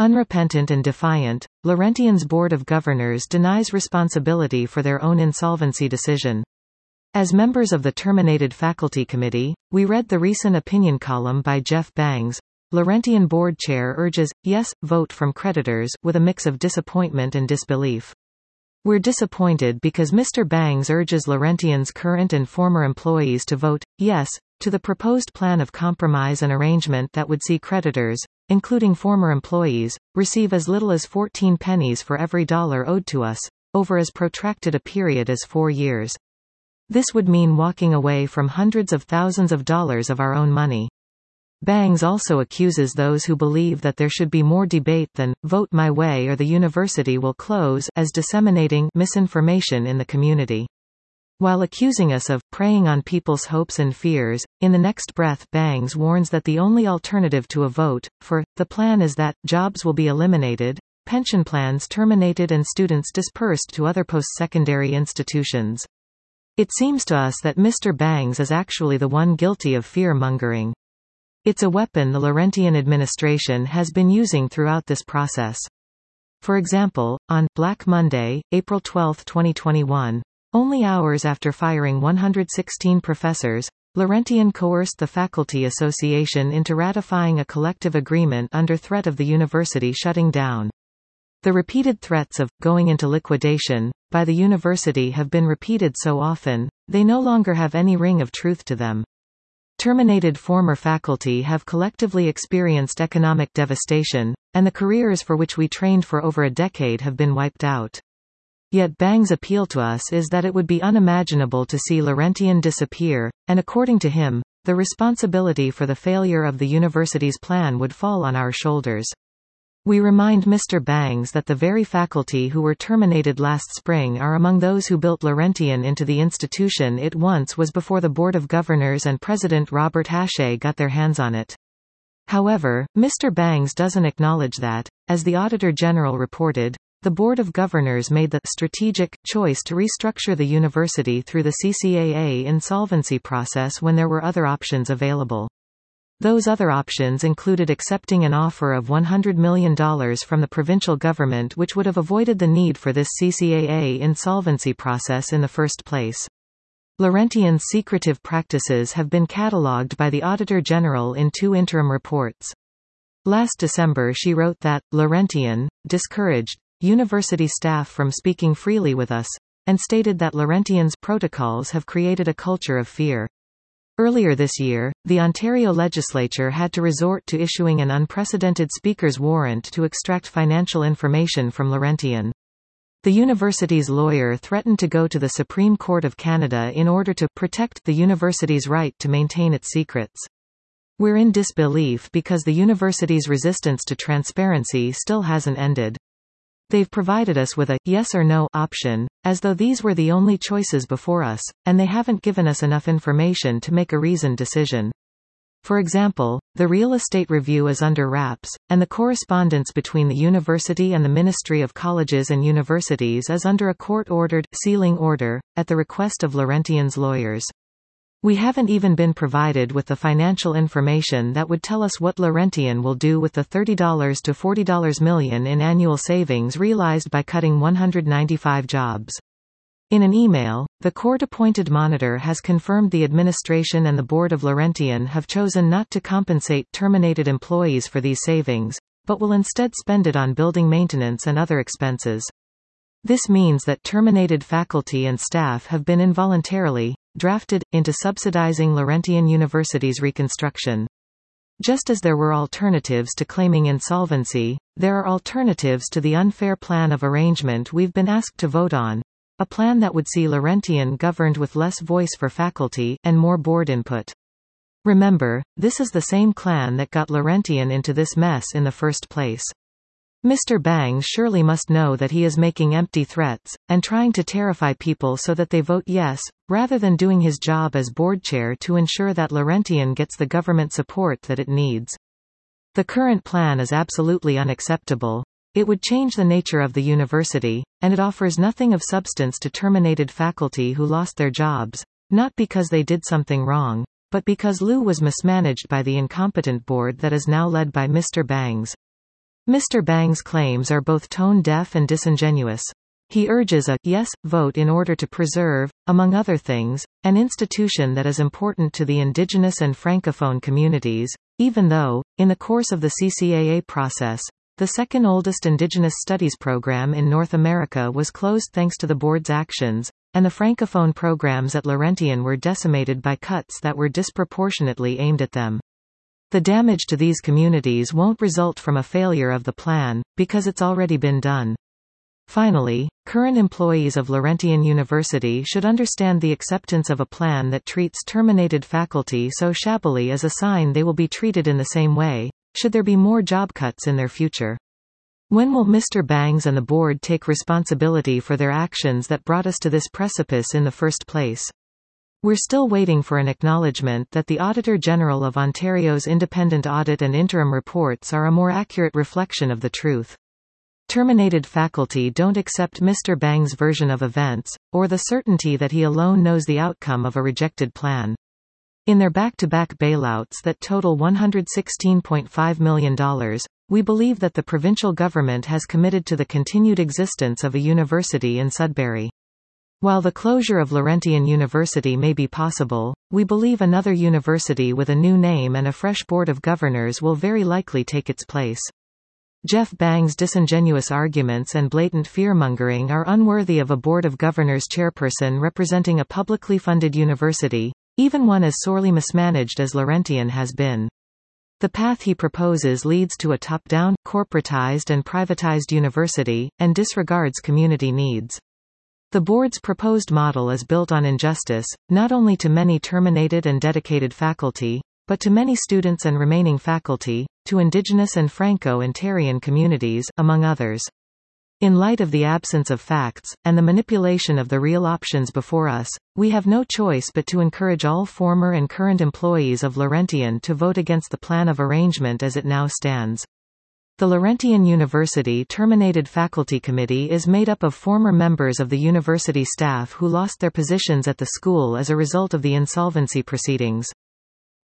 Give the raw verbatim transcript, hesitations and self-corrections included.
Unrepentant and defiant, Laurentian's Board of Governors denies responsibility for their own insolvency decision. As members of the terminated faculty committee, we read the recent opinion column by Jeff Bangs. Laurentian board chair urges, yes, vote from creditors, with a mix of disappointment and disbelief. We're disappointed because Mister Bangs urges Laurentian's current and former employees to vote, yes, to the proposed plan of compromise and arrangement that would see creditors, including former employees, receive as little as fourteen pennies for every dollar owed to us, over as protracted a period as four years. This would mean walking away from hundreds of thousands of dollars of our own money. Bangs also accuses those who believe that there should be more debate than, vote my way or the university will close, as disseminating misinformation in the community. While accusing us of preying on people's hopes and fears, in the next breath Bangs warns that the only alternative to a vote for the plan is that jobs will be eliminated, pension plans terminated and students dispersed to other post-secondary institutions. It seems to us that Mister Bangs is actually the one guilty of fear-mongering. It's a weapon the Laurentian administration has been using throughout this process. For example, on Black Monday, April twelfth twenty twenty-one, only hours after firing one hundred sixteen professors, Laurentian coerced the Faculty Association into ratifying a collective agreement under threat of the university shutting down. The repeated threats of going into liquidation by the university have been repeated so often, they no longer have any ring of truth to them. Terminated former faculty have collectively experienced economic devastation, and the careers for which we trained for over a decade have been wiped out. Yet Bangs' appeal to us is that it would be unimaginable to see Laurentian disappear, and according to him, the responsibility for the failure of the university's plan would fall on our shoulders. We remind Mister Bangs that the very faculty who were terminated last spring are among those who built Laurentian into the institution it once was before the Board of Governors and President Robert Hache got their hands on it. However, Mister Bangs doesn't acknowledge that, as the Auditor General reported, the Board of Governors made the strategic choice to restructure the university through the C C A A insolvency process when there were other options available. Those other options included accepting an offer of one hundred million dollars from the provincial government, which would have avoided the need for this C C A A insolvency process in the first place. Laurentian's secretive practices have been catalogued by the Auditor General in two interim reports. Last December she wrote that, Laurentian, discouraged university staff from speaking freely with us, and stated that Laurentian's protocols have created a culture of fear. Earlier this year, the Ontario legislature had to resort to issuing an unprecedented speaker's warrant to extract financial information from Laurentian. The university's lawyer threatened to go to the Supreme Court of Canada in order to protect the university's right to maintain its secrets. We're in disbelief because the university's resistance to transparency still hasn't ended. They've provided us with a yes or no option, as though these were the only choices before us, and they haven't given us enough information to make a reasoned decision. For example, the real estate review is under wraps, and the correspondence between the university and the Ministry of Colleges and Universities is under a court-ordered sealing order, at the request of Laurentian's lawyers. We haven't even been provided with the financial information that would tell us what Laurentian will do with the thirty to forty million in annual savings realized by cutting one hundred ninety-five jobs. In an email, the court-appointed monitor has confirmed the administration and the board of Laurentian have chosen not to compensate terminated employees for these savings, but will instead spend it on building maintenance and other expenses. This means that terminated faculty and staff have been involuntarily drafted into subsidizing Laurentian University's reconstruction. Just as there were alternatives to claiming insolvency, there are alternatives to the unfair plan of arrangement we've been asked to vote on, a plan that would see Laurentian governed with less voice for faculty and more board input. Remember, this is the same clan that got Laurentian into this mess in the first place. Mister Bangs surely must know that he is making empty threats, and trying to terrify people so that they vote yes, rather than doing his job as board chair to ensure that Laurentian gets the government support that it needs. The current plan is absolutely unacceptable. It would change the nature of the university, and it offers nothing of substance to terminated faculty who lost their jobs, not because they did something wrong, but because L U was mismanaged by the incompetent board that is now led by Mister Bangs. Mister Bang's claims are both tone-deaf and disingenuous. He urges a yes vote in order to preserve, among other things, an institution that is important to the indigenous and francophone communities, even though, in the course of the C C A A process, the second oldest indigenous studies program in North America was closed thanks to the board's actions, and the francophone programs at Laurentian were decimated by cuts that were disproportionately aimed at them. The damage to these communities won't result from a failure of the plan, because it's already been done. Finally, current employees of Laurentian University should understand the acceptance of a plan that treats terminated faculty so shabbily as a sign they will be treated in the same way, should there be more job cuts in their future. When will Mister Bangs and the board take responsibility for their actions that brought us to this precipice in the first place? We're still waiting for an acknowledgement that the Auditor General of Ontario's independent audit and interim reports are a more accurate reflection of the truth. Terminated faculty don't accept Mister Bang's version of events, or the certainty that he alone knows the outcome of a rejected plan. In their back-to-back bailouts that total one hundred sixteen point five million dollars, we believe that the provincial government has committed to the continued existence of a university in Sudbury. While the closure of Laurentian University may be possible, we believe another university with a new name and a fresh board of governors will very likely take its place. Jeff Bang's disingenuous arguments and blatant fear-mongering are unworthy of a Board of Governors chairperson representing a publicly funded university, even one as sorely mismanaged as Laurentian has been. The path he proposes leads to a top-down, corporatized and privatized university, and disregards community needs. The board's proposed model is built on injustice, not only to many terminated and dedicated faculty, but to many students and remaining faculty, to Indigenous and Franco-Ontarian communities, among others. In light of the absence of facts, and the manipulation of the real options before us, we have no choice but to encourage all former and current employees of Laurentian to vote against the plan of arrangement as it now stands. The Laurentian University Terminated Faculty Committee is made up of former members of the university staff who lost their positions at the school as a result of the insolvency proceedings.